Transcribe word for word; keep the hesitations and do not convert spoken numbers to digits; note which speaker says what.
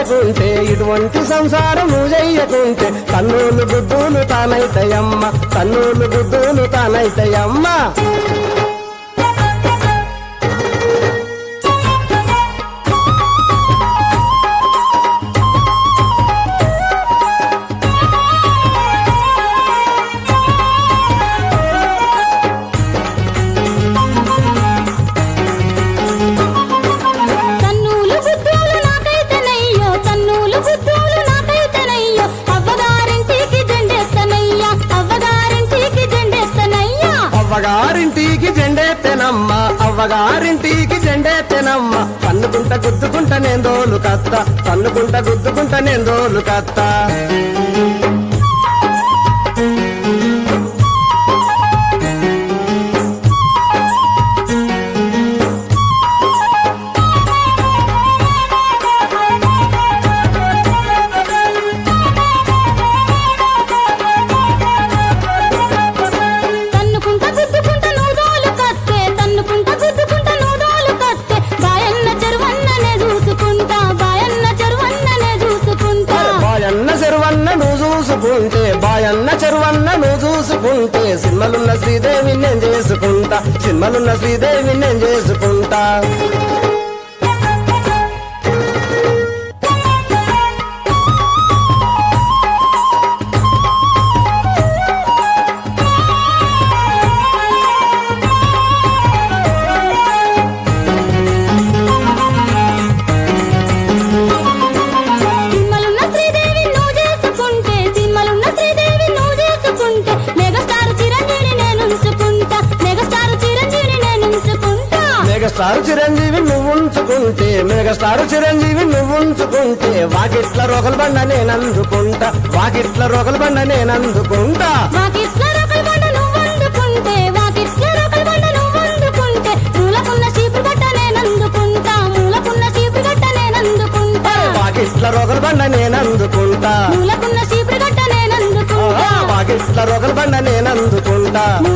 Speaker 1: చెయ్యకుంటే ఇటువంటి సంసారం నువ్వు చెయ్యకుంటే కన్నులు గుద్దులు తానైతయమ్మ కన్నులు గుద్దులు తానైతయమ్మ అవ్వగారింటికి జెండెత్తెనమ్మ అవ్వగారింటికి జెండెత్తెనమ్మ పన్నుకుంట గుద్దుకుంట నేందోలు కత్త పన్నుకుంట గుద్దుకుంట నేందోలు కత్త చూసుకుంటే బాయన్న చెరువన్న నువ్వు చూసుకుంటే సినిమలున్న శ్రీదేవి నేను చేసుకుంటా సినిమలున్న శ్రీదేవి నేను చేసుకుంటా మెగాస్టార్ చిరంజీవి నువ్వు ఉంచుకుంటే మెగాస్టార్ చిరంజీవి నువ్వు ఉంచుకుంటే వాకిట్ల రోకల బండ నేను అందుకుంటా వాకిట్ల రోకల బండ నేను అందుకుంటా
Speaker 2: వాకిట్ల రోకల బండ నువ్వు అందుకుంటే వాకిట్ల రోకల బండ నువ్వు అందుకుంటే మూలకున్న చీపురు గట్ట నేను అందుకుంటా మూలకున్న చీపురు గట్ట నేను అందుకుంటా
Speaker 1: వాకిట్ల రోకల బండ నేను అందుకుంటా
Speaker 2: మూలకున్న చీపురు గట్ట నేను అందుకుంటా
Speaker 1: వాకిట్ల రోకల బండ నేను అందుకుంటా